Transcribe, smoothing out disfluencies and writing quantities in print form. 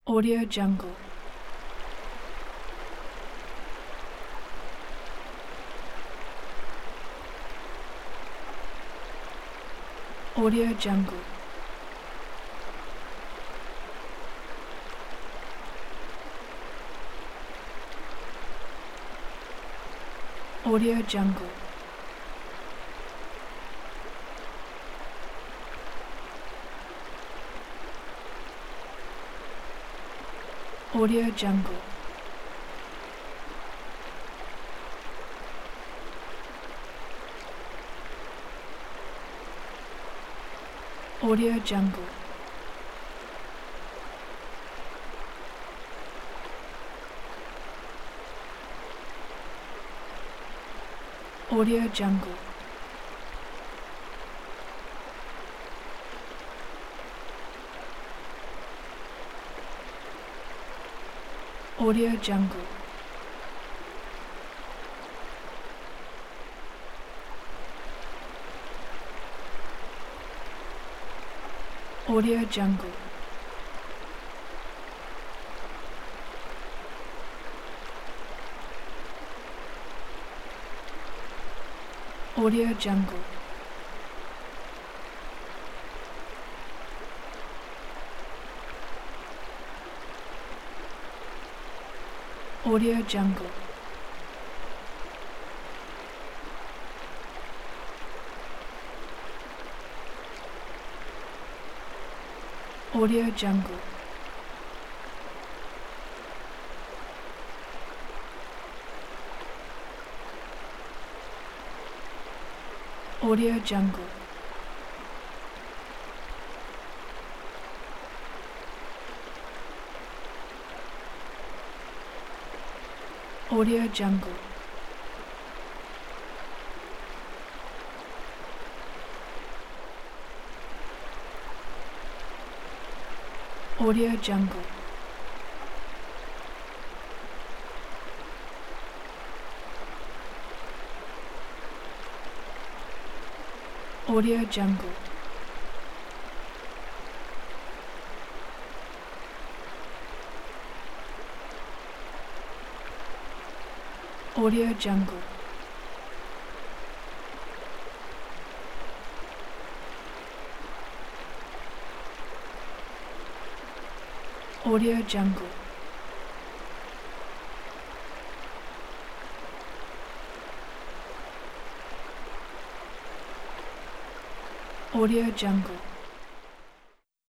Audio Jungle. Audio Jungle. Audio Jungle. Audio Jungle. Audio Jungle. Audio Jungle. Audio Jungle. Audio Jungle. Audio Jungle. Audio Jungle. Audio Jungle. Audio Jungle. Audio Jungle. Audio Jungle. Audio Jungle. Audio Jungle. Audio Jungle. Audio Jungle.